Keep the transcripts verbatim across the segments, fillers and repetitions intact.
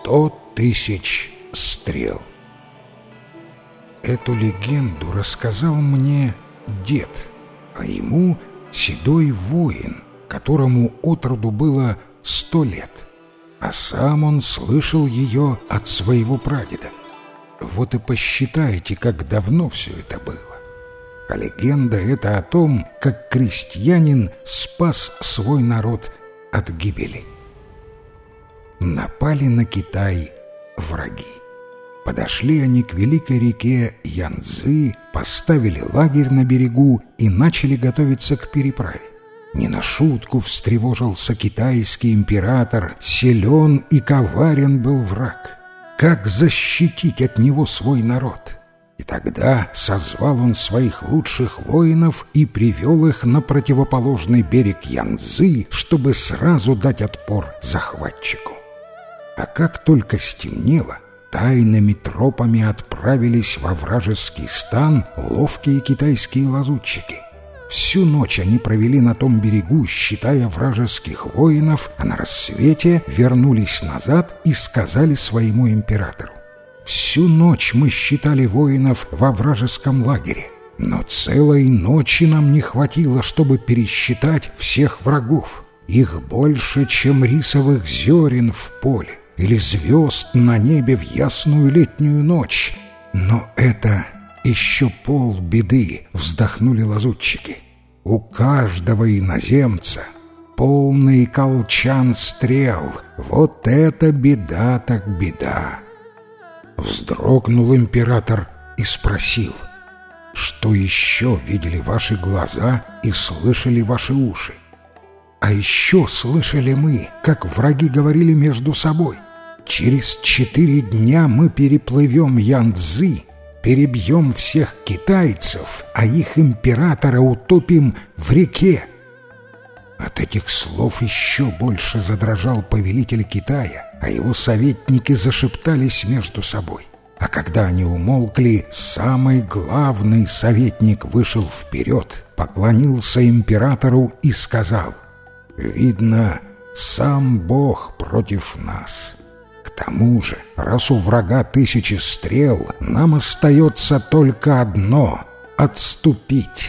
сто тысяч стрел. Эту легенду рассказал мне дед, а ему седой воин, которому отроду было сто лет, а сам он слышал ее от своего прадеда. Вот и посчитайте, как давно все это было. А легенда эта о том, как крестьянин спас свой народ от гибели. Напали на Китай враги. Подошли они к великой реке Янцзы, поставили лагерь на берегу и начали готовиться к переправе. Не на шутку встревожился китайский император, силен и коварен был враг. Как защитить от него свой народ? И тогда созвал он своих лучших воинов и привел их на противоположный берег Янцзы, чтобы сразу дать отпор захватчику. А как только стемнело, тайными тропами отправились во вражеский стан ловкие китайские лазутчики. Всю ночь они провели на том берегу, считая вражеских воинов, а на рассвете вернулись назад и сказали своему императору: «Всю ночь мы считали воинов во вражеском лагере, но целой ночи нам не хватило, чтобы пересчитать всех врагов. Их больше, чем рисовых зерен в поле или звезд на небе в ясную летнюю ночь. Но это еще полбеды», — вздохнули лазутчики. «У каждого иноземца полный колчан стрел. Вот это беда так беда». Вздрогнул император и спросил: «Что еще видели ваши глаза и слышали ваши уши?» «А еще слышали мы, как враги говорили между собой: через четыре дня мы переплывем Янцзы, перебьем всех китайцев, а их императора утопим в реке». От этих слов еще больше задрожал повелитель Китая, а его советники зашептались между собой. А когда они умолкли, самый главный советник вышел вперед, поклонился императору и сказал: «Видно, сам Бог против нас. К тому же, раз у врага тысячи стрел, нам остается только одно — отступить».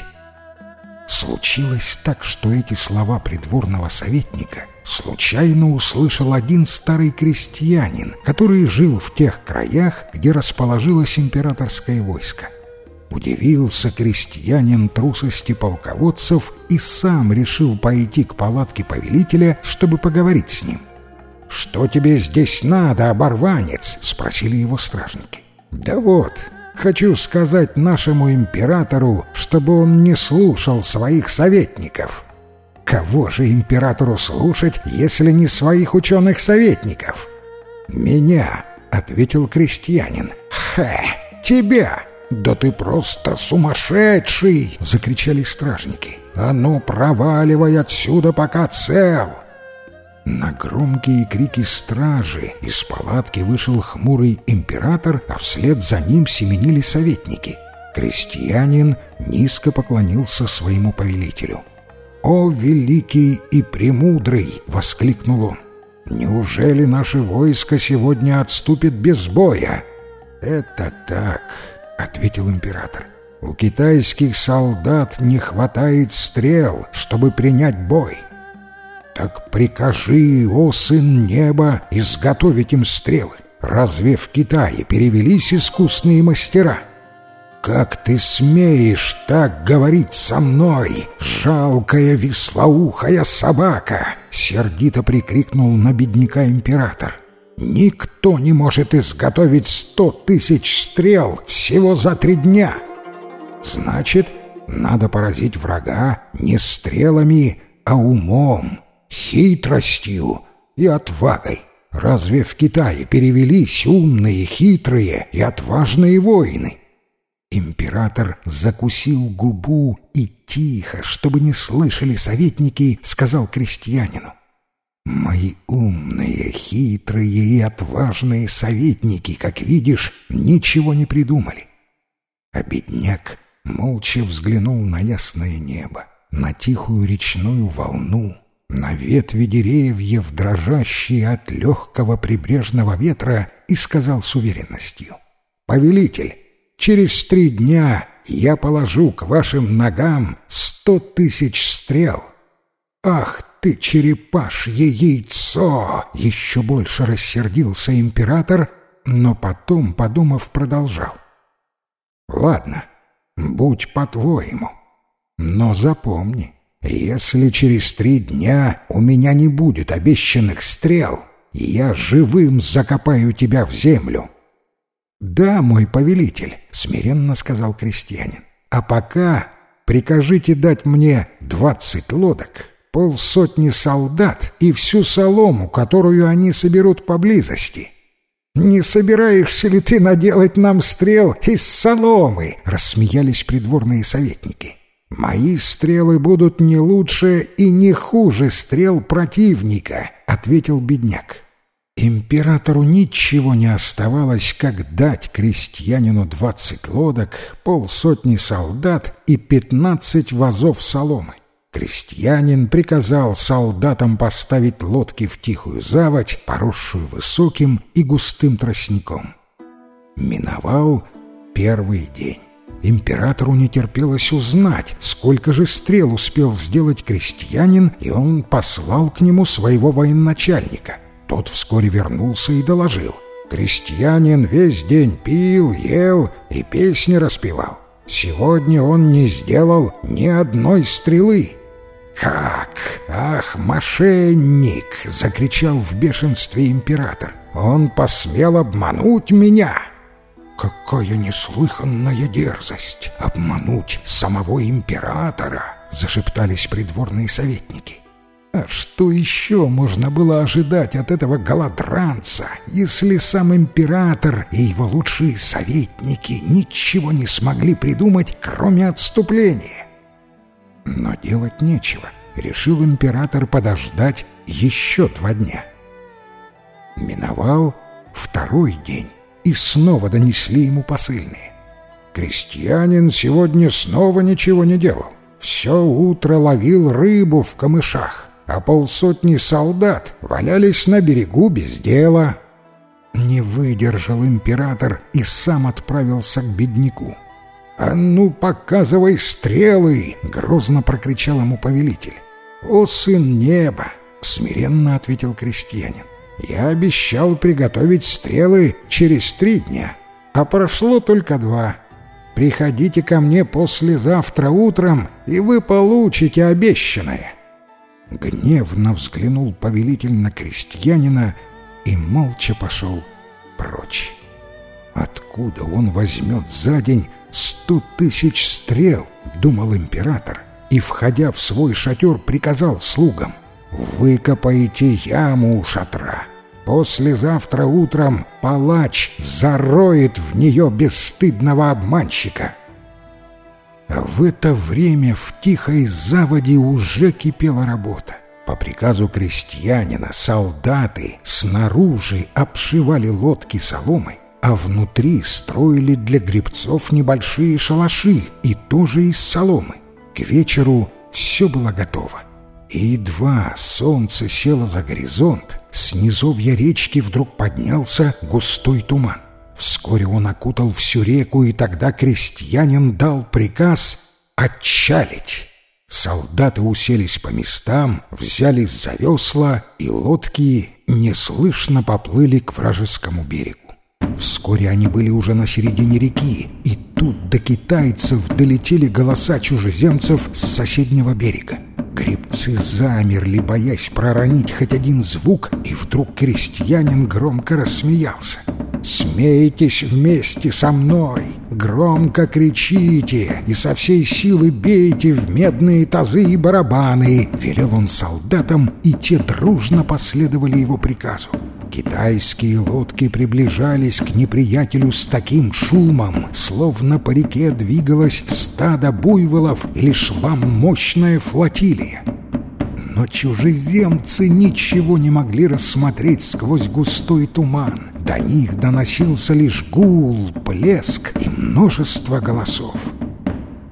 Случилось так, что эти слова придворного советника случайно услышал один старый крестьянин, который жил в тех краях, где расположилось императорское войско. Удивился крестьянин трусости полководцев и сам решил пойти к палатке повелителя, чтобы поговорить с ним. «Что тебе здесь надо, оборванец?» — спросили его стражники. «Да вот, хочу сказать нашему императору, чтобы он не слушал своих советников». «Кого же императору слушать, если не своих ученых-советников?» «Меня», — ответил крестьянин. «Хе, тебя! Да ты просто сумасшедший!» — закричали стражники. «А ну, проваливай отсюда, пока цел!» На громкие крики стражи из палатки вышел хмурый император, а вслед за ним семенили советники. Крестьянин низко поклонился своему повелителю. «О, великий и премудрый!» — воскликнул он. «Неужели наше войско сегодня отступит без боя?» «Это так», — ответил император. «У китайских солдат не хватает стрел, чтобы принять бой». «Так прикажи, о сын неба, изготовить им стрелы. Разве в Китае перевелись искусные мастера?» «Как ты смеешь так говорить со мной, жалкая вислоухая собака!» — сердито прикрикнул на бедняка император. «Никто не может изготовить сто тысяч стрел всего за три дня!» «Значит, надо поразить врага не стрелами, а умом, хитростью и отвагой. Разве в Китае перевелись умные, хитрые и отважные воины?» Император закусил губу и тихо, чтобы не слышали советники, сказал крестьянину: «Мои умные, хитрые и отважные советники, как видишь, ничего не придумали». А бедняк молча взглянул на ясное небо, на тихую речную волну, на ветви деревьев, дрожащие от легкого прибрежного ветра, и сказал с уверенностью: «Повелитель, через три дня я положу к вашим ногам сто тысяч стрел». «Ах ты, черепашье яйцо!» — еще больше рассердился император, но потом, подумав, продолжал: «Ладно, будь по-твоему, но запомни, если через три дня у меня не будет обещанных стрел, я живым закопаю тебя в землю». «Да, мой повелитель», — смиренно сказал крестьянин, «а пока прикажите дать мне двадцать лодок, полсотни солдат и всю солому, которую они соберут поблизости». «Не собираешься ли ты наделать нам стрел из соломы?» — рассмеялись придворные советники. «Мои стрелы будут не лучше и не хуже стрел противника», — ответил бедняк. Императору ничего не оставалось, как дать крестьянину двадцать лодок, полсотни солдат и пятнадцать вазов соломы. Крестьянин приказал солдатам поставить лодки в тихую заводь, поросшую высоким и густым тростником. Миновал первый день. Императору не терпелось узнать, сколько же стрел успел сделать крестьянин, и он послал к нему своего военачальника. Тот вскоре вернулся и доложил: крестьянин весь день пил, ел и песни распевал. Сегодня он не сделал ни одной стрелы. «Как? Ах, мошенник!» — закричал в бешенстве император. «Он посмел обмануть меня!» «Какая неслыханная дерзость! Обмануть самого императора!» — зашептались придворные советники. А что еще можно было ожидать от этого голодранца, если сам император и его лучшие советники ничего не смогли придумать, кроме отступления? Но делать нечего. Решил император подождать еще два дня. Миновал второй день, и снова донесли ему посыльные. Крестьянин сегодня снова ничего не делал. Все утро ловил рыбу в камышах, а полсотни солдат валялись на берегу без дела. Не выдержал император и сам отправился к бедняку. «А ну, показывай стрелы!» — грозно прокричал ему повелитель. «О, сын неба!» — смиренно ответил крестьянин. «Я обещал приготовить стрелы через три дня, а прошло только два. Приходите ко мне послезавтра утром, и вы получите обещанное». Гневно взглянул повелитель на крестьянина и молча пошел прочь. Откуда он возьмет за день сто тысяч стрел, думал император, и, входя в свой шатер, приказал слугам: «Выкопайте яму у шатра. Послезавтра утром палач зароет в нее бесстыдного обманщика». В это время в тихой заводе уже кипела работа. По приказу крестьянина солдаты снаружи обшивали лодки соломой, а внутри строили для гребцов небольшие шалаши, и тоже из соломы. К вечеру все было готово. И едва солнце село за горизонт, с низовья речки вдруг поднялся густой туман. Вскоре он окутал всю реку, и тогда крестьянин дал приказ отчалить. Солдаты уселись по местам, взялись за весла, и лодки неслышно поплыли к вражескому берегу. Вскоре они были уже на середине реки, и тут до китайцев долетели голоса чужеземцев с соседнего берега. Гребцы замерли, боясь проронить хоть один звук, и вдруг крестьянин громко рассмеялся. «Смейтесь вместе со мной, громко кричите и со всей силы бейте в медные тазы и барабаны», — велел он солдатам, и те дружно последовали его приказу. Китайские лодки приближались к неприятелю с таким шумом, словно по реке двигалось стадо буйволов или шла мощная флотилия. Но чужеземцы ничего не могли рассмотреть сквозь густой туман. До них доносился лишь гул, плеск и множество голосов. С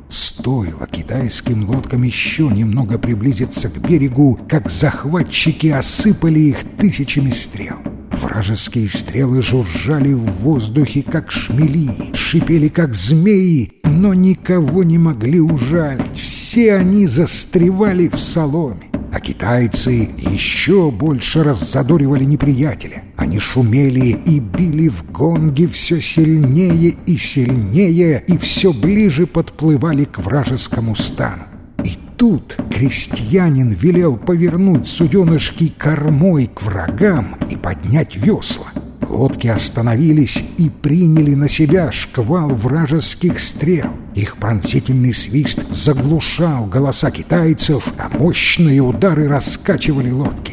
Стоило китайским лодкам еще немного приблизиться к берегу, как захватчики осыпали их тысячами стрел. Вражеские стрелы жужжали в воздухе, как шмели, шипели, как змеи, но никого не могли ужалить. Все они застревали в соломе. А китайцы еще больше раззадоривали неприятеля. Они шумели и били в гонги все сильнее и сильнее, и все ближе подплывали к вражескому стану. И тут крестьянин велел повернуть суденышки кормой к врагам и поднять весла. Лодки остановились и приняли на себя шквал вражеских стрел. Их пронзительный свист заглушал голоса китайцев, а мощные удары раскачивали лодки.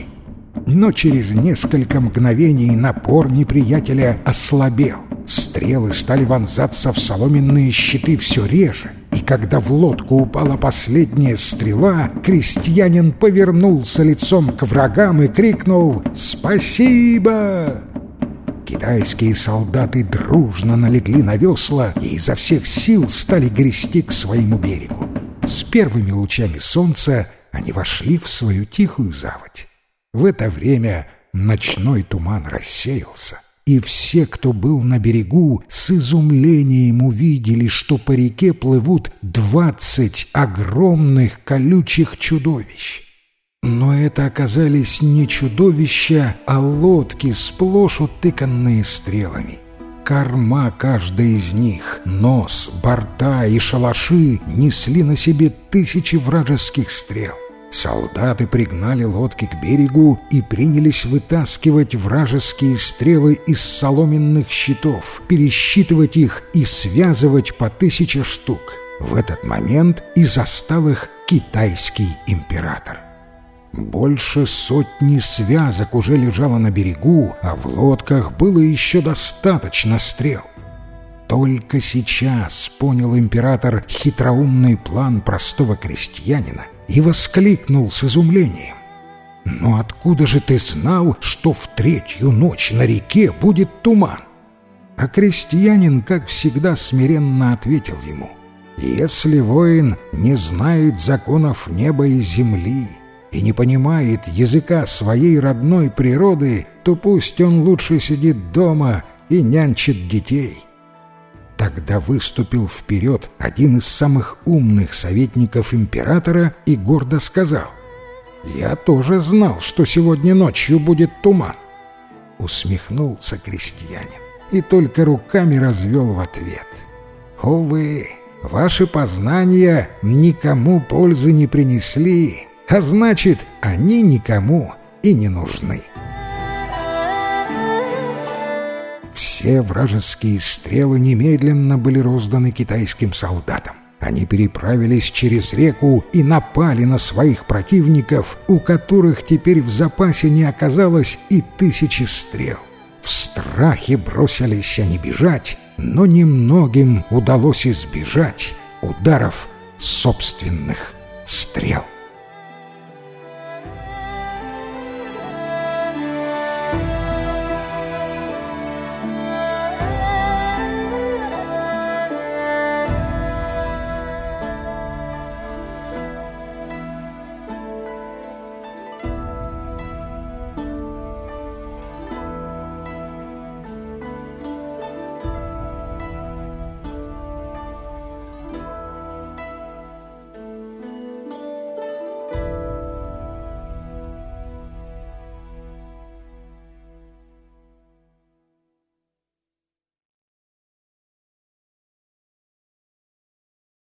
Но через несколько мгновений напор неприятеля ослабел. Стрелы стали вонзаться в соломенные щиты все реже. И когда в лодку упала последняя стрела, крестьянин повернулся лицом к врагам и крикнул «Спасибо!». Китайские солдаты дружно налегли на весла и изо всех сил стали грести к своему берегу. С первыми лучами солнца они вошли в свою тихую заводь. В это время ночной туман рассеялся, и все, кто был на берегу, с изумлением увидели, что по реке плывут двадцать огромных колючих чудовищ. Но это оказались не чудовища, а лодки, сплошь утыканные стрелами. Корма каждой из них, нос, борта и шалаши несли на себе тысячи вражеских стрел. Солдаты пригнали лодки к берегу и принялись вытаскивать вражеские стрелы из соломенных щитов, пересчитывать их и связывать по тысяче штук. В этот момент и застал их китайский император. Больше сотни связок уже лежало на берегу, а в лодках было еще достаточно стрел. Только сейчас понял император хитроумный план простого крестьянина и воскликнул с изумлением: «Но откуда же ты знал, что в третью ночь на реке будет туман?» А крестьянин, как всегда, смиренно ответил ему: «Если воин не знает законов неба и земли и не понимает языка своей родной природы, то пусть он лучше сидит дома и нянчит детей». Тогда выступил вперед один из самых умных советников императора и гордо сказал: «Я тоже знал, что сегодня ночью будет туман». Усмехнулся крестьянин и только руками развел в ответ: «Увы, ваши познания никому пользы не принесли, а значит, они никому и не нужны». Все вражеские стрелы немедленно были розданы китайским солдатам. Они переправились через реку и напали на своих противников, у которых теперь в запасе не оказалось и тысячи стрел. В страхе бросились они бежать, но немногим удалось избежать ударов собственных стрел.